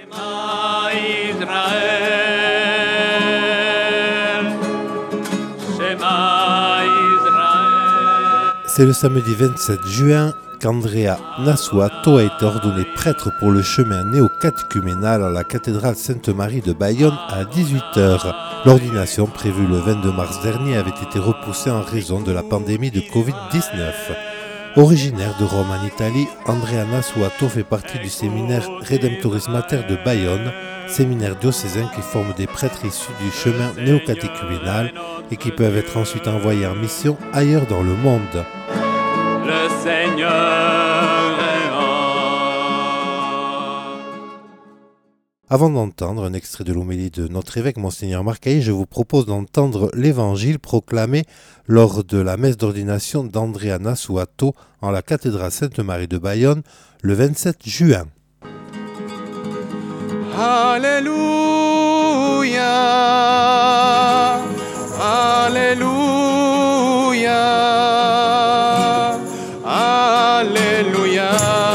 C'est le samedi 27 juin qu'Andrea Nasuato a été ordonné prêtre pour le chemin néo-catéchuménal à la cathédrale Sainte-Marie de Bayonne à 18h. L'ordination prévue le 22 mars dernier avait été repoussée en raison de la pandémie de Covid-19. Originaire de Rome en Italie, Andrea Nasuato fait partie du séminaire Redemptoris Mater de Bayonne, séminaire diocésain qui forme des prêtres issus du chemin néo-catéchuménal et qui peuvent être ensuite envoyés en mission ailleurs dans le monde. Le Seigneur est là. Avant d'entendre un extrait de l'homélie de notre évêque, Monseigneur Marcailly, je vous propose d'entendre l'évangile proclamé lors de la messe d'ordination d'Andrea Nasuato en la cathédrale Sainte-Marie de Bayonne le 27 juin. Alléluia, Alléluia, Alléluia.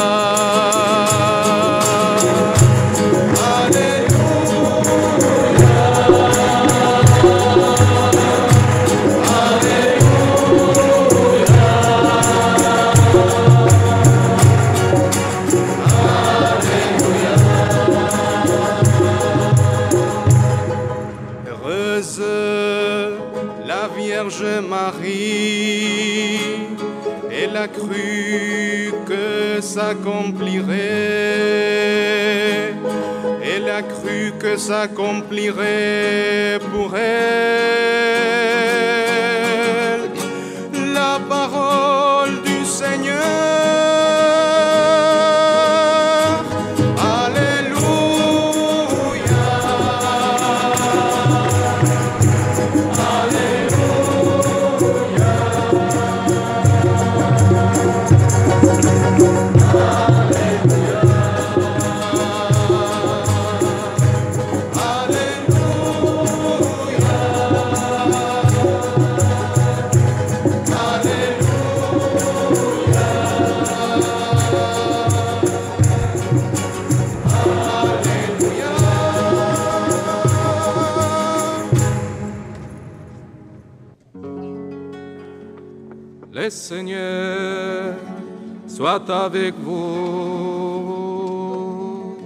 La Vierge Marie, elle a cru que s'accomplirait, elle a cru que s'accomplirait pour elle la parole du Seigneur. Le Seigneur soit avec vous.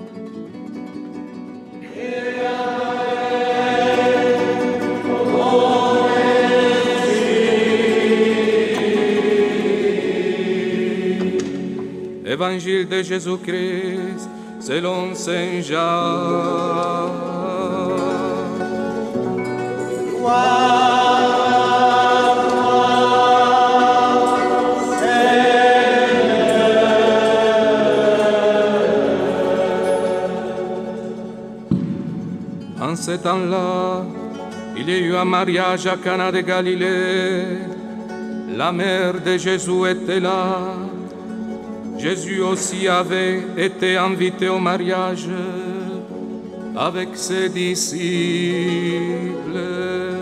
Évangile de Jésus-Christ selon Saint Jean. En ce temps-là, il y a eu un mariage à Cana de Galilée. La mère de Jésus était là. Jésus aussi avait été invité au mariage avec ses disciples.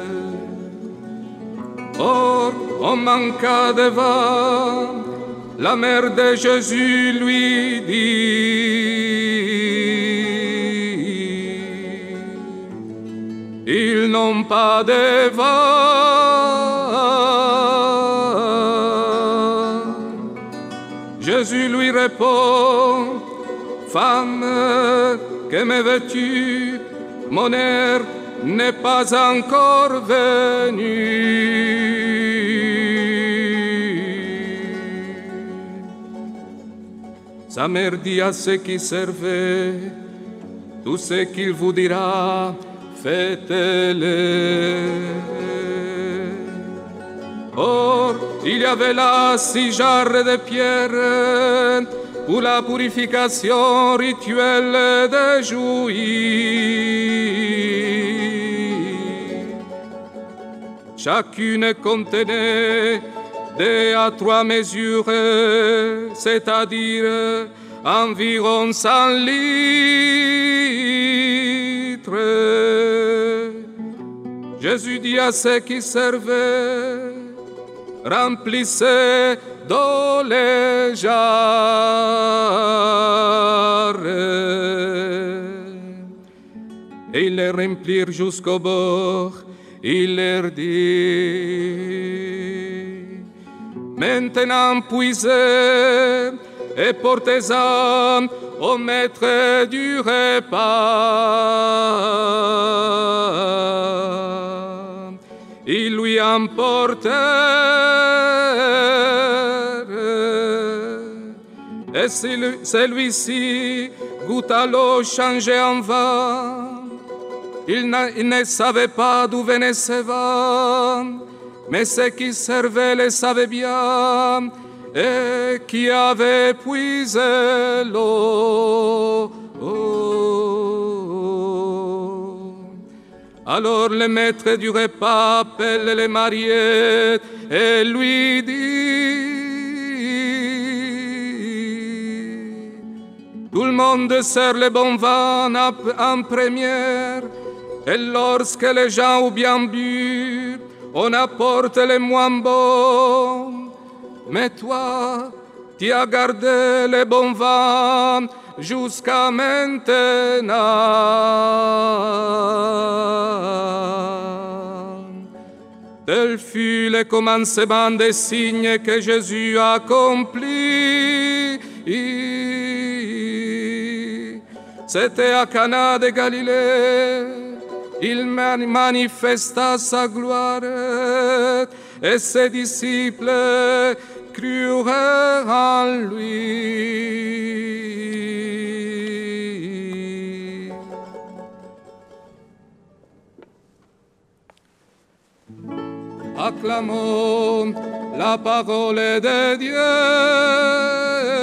Or, on manqua de vin. La mère de Jésus lui dit: ils n'ont pas de vin. Jésus lui répond: femme, que me veux-tu? Mon heure n'est pas encore venue. Sa mère dit à ceux qui servaient: tout ce qu'il vous dira, faites-le. Or, il y avait là 6 jarres de pierre pour la purification rituelle des Juifs. Chacune contenait 2 à 3 mesures, c'est-à-dire environ 100 litres. Jésus dit à ceux qui servaient: remplissez dans les jarres. et ils les remplirent jusqu'au bord. Il leur dit: maintenant puisez et portez-en au maître du repas. Ils lui emportèrent, et celui-ci goûta l'eau changée en vin. Il ne savait pas d'où venaient ces vins, mais ceux qui servaient les savaient bien, et qui avaient puisé l'eau. Alors le maître du repas appelle les mariés et lui dit: tout le monde sert le bon vin en première, et lorsque les gens ont bien bu, on apporte les moins bons. Mais toi, tu as gardé le bon vin jusqu'à maintenant. Tel fut le commencement des signes que Jésus accomplit. C'était à Cana de Galilée. Il manifesta sa gloire, et ses disciples crurent en lui. Acclamons la parole de Dieu.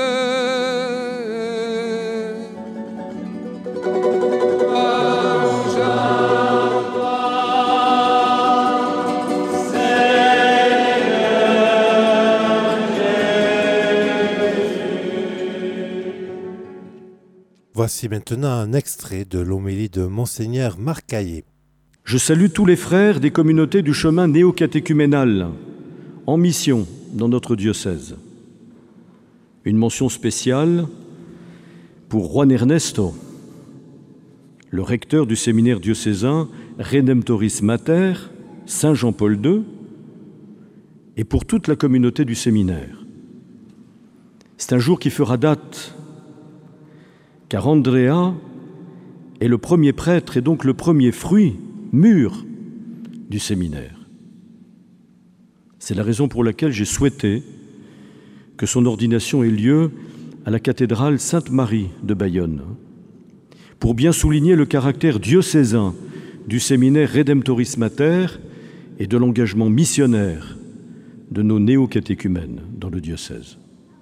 Voici maintenant un extrait de l'homélie de Monseigneur Marc Caillé. Je salue tous les frères des communautés du chemin néo-catéchuménal en mission dans notre diocèse. Une mention spéciale pour Juan Ernesto, le recteur du séminaire diocésain Redemptoris Mater, Saint Jean-Paul II, et pour toute la communauté du séminaire. C'est un jour qui fera date, car Andrea est le premier prêtre et donc le premier fruit mûr du séminaire. C'est la raison pour laquelle j'ai souhaité que son ordination ait lieu à la cathédrale Sainte-Marie de Bayonne, pour bien souligner le caractère diocésain du séminaire Redemptoris Mater et de l'engagement missionnaire de nos néo-catéchumènes dans le diocèse.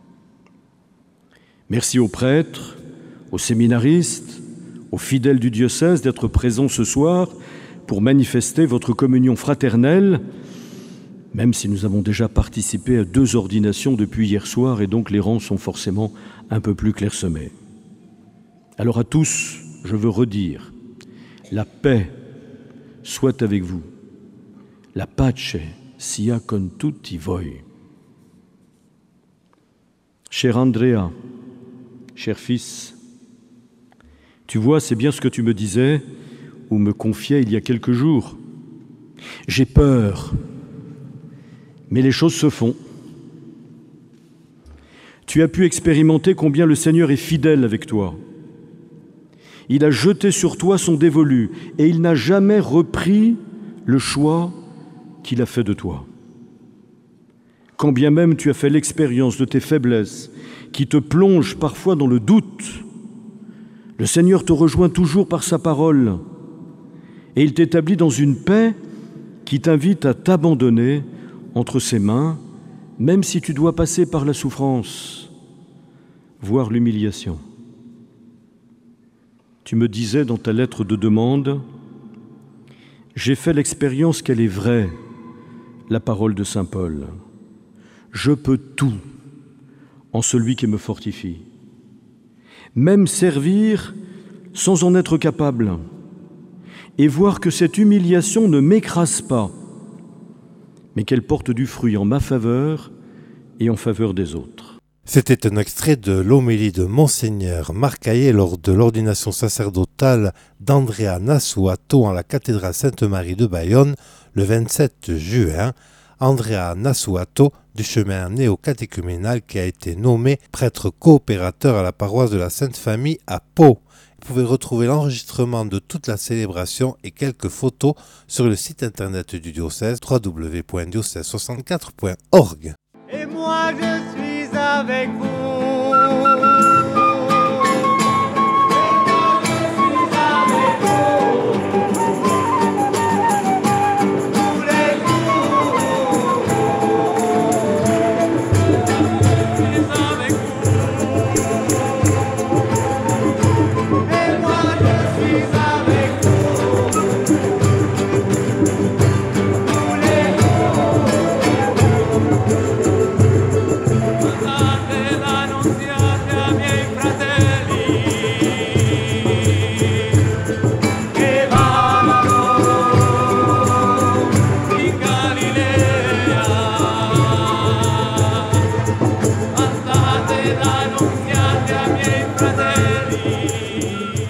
Merci aux prêtres, aux séminaristes, aux fidèles du diocèse d'être présents ce soir pour manifester votre communion fraternelle, même si nous avons déjà participé à 2 ordinations depuis hier soir et donc les rangs sont forcément un peu plus clairsemés. Alors à tous, je veux redire, la paix soit avec vous, la pace sia con tutti voi. Cher Andrea, cher fils, tu vois, c'est bien ce que tu me disais ou me confiais il y a quelques jours. J'ai peur, mais les choses se font. Tu as pu expérimenter combien le Seigneur est fidèle avec toi. Il a jeté sur toi son dévolu et il n'a jamais repris le choix qu'il a fait de toi. Quand bien même tu as fait l'expérience de tes faiblesses qui te plongent parfois dans le doute, le Seigneur te rejoint toujours par sa parole et il t'établit dans une paix qui t'invite à t'abandonner entre ses mains, même si tu dois passer par la souffrance, voire l'humiliation. Tu me disais dans ta lettre de demande, « J'ai fait l'expérience qu'elle est vraie, la parole de saint Paul. Je peux tout en celui qui me fortifie. Même servir sans en être capable, et voir que cette humiliation ne m'écrase pas, mais qu'elle porte du fruit en ma faveur et en faveur des autres. » C'était un extrait de l'homélie de Monseigneur Marc Hayet lors de l'ordination sacerdotale d'Andrea Nassuato en la cathédrale Sainte-Marie de Bayonne le 27 juin. Andrea Nassuato du chemin néo-catéchuménal qui a été nommé prêtre coopérateur à la paroisse de la Sainte Famille à Pau. Vous pouvez retrouver l'enregistrement de toute la célébration et quelques photos sur le site internet du diocèse www.diocèse64.org. Et moi je suis avec vous. Annunziate ai miei fratelli.